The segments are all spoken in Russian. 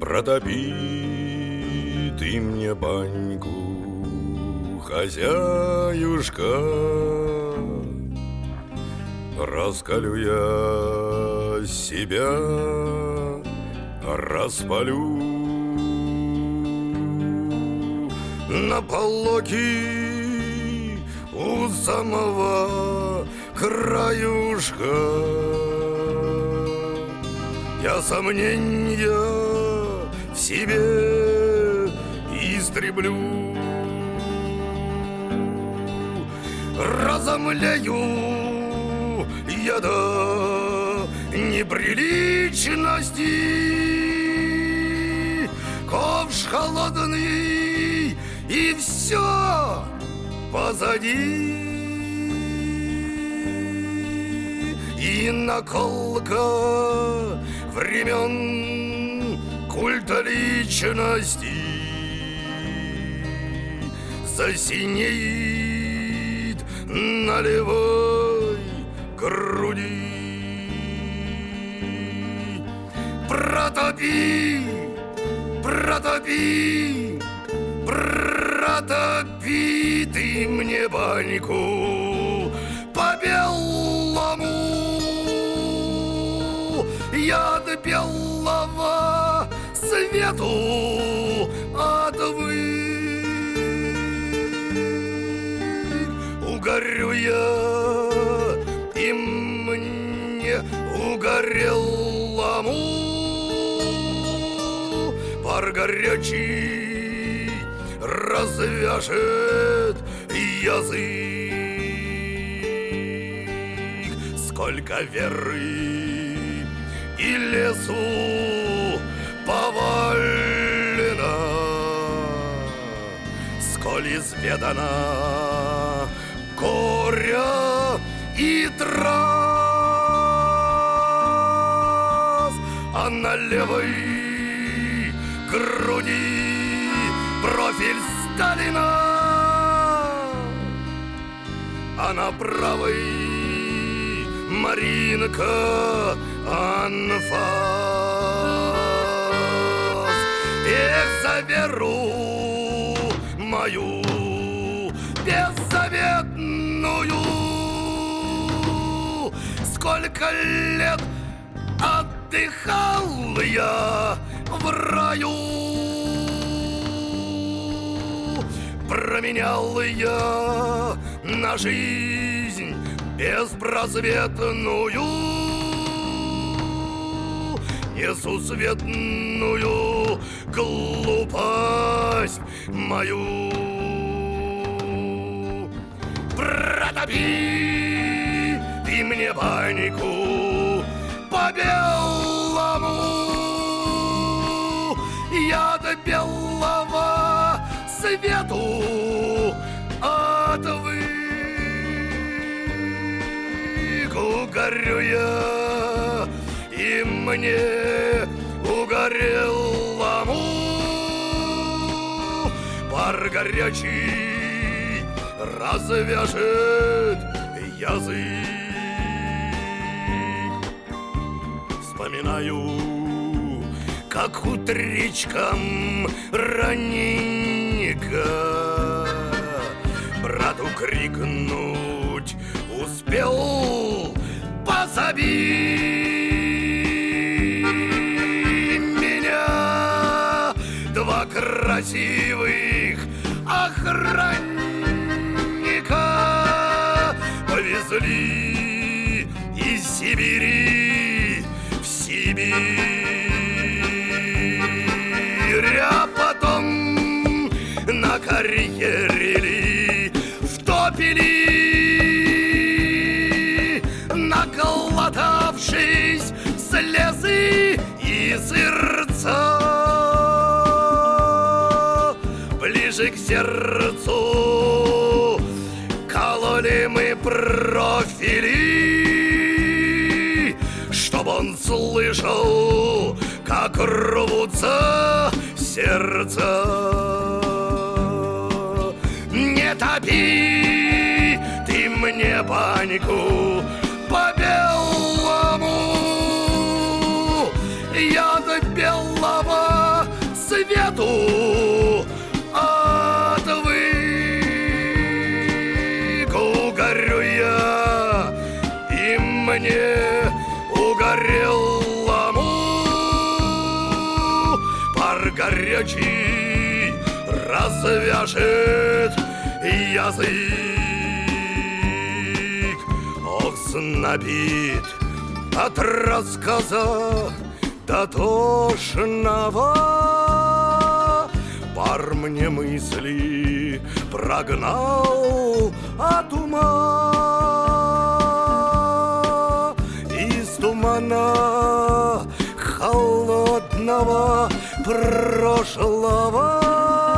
Протопи ты мне баньку, хозяюшка. Раскалю я себя, распалю на полоки у самого краюшка. Я сомнения в себе истреблю, разомлею я до неприличности. Ковш холодный, и все позади. И наколка времен культа личности засинеет на левой груди. Протопи, протопи, протопи ты мне баньку по белому. Я от белого свету отвык. Угорю я, и мне угорелому пар горячий развяжет язык. Сколько веры и лесу повалено, сколь изведано горя и трав. А на левой груди профиль Сталина, а на правой Маринка анфас. Эх, за веру мою беззаветную, сколько лет отдыхал я в раю. Променял я на жизнь беспросветную, несусветную глупость мою. Протопи ты мне баньку по белому. Я до белого свету отвык. Угорю я, и мне угорелому пар горячий развяжет язык. Вспоминаю, как утречком раненько брату крикнуть успел: позови меня. Два красивых охранника повезли из Сибири в Сибирь, а потом на карьере втопили, наглотавшись слезы и сырца. Ближе к сердцу кололи мы профили, чтоб он слышал, как рвутся сердца. Не топи ты мне баньку по белому. Я до белого свету отвык. Угорю я, и мне угорелому пар горячий развяжет язык. Ох, знобит от рассказа дотошного, пар мне мысли прогнал от ума. Из тумана холодного прошлого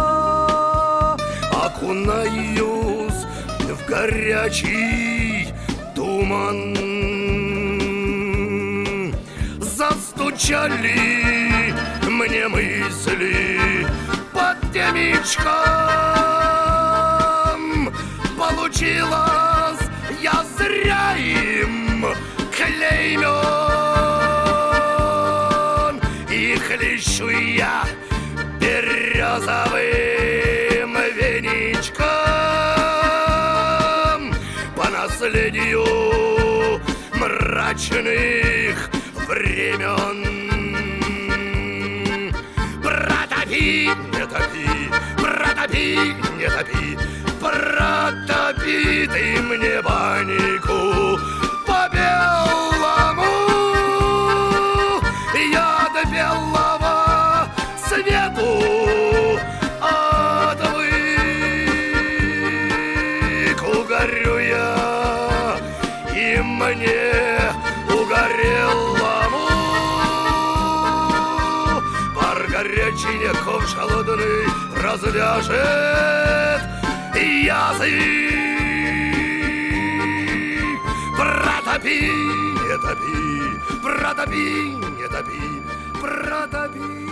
окунаюсь в горячий туман. Застучали мне мысли под темечком. Получилось, я зря им клеймен. И хлещу я березовым веничком по наследию мрачных времен. Протопи, не топи, протопи, не топи, протопи ты мне баньку по белому. Я до белого свету отвык. Угорю я, и мне угорелому пар горячий, не ковш холодный развяжет язык. Протопи, не топи, протопи, не топи, протопи.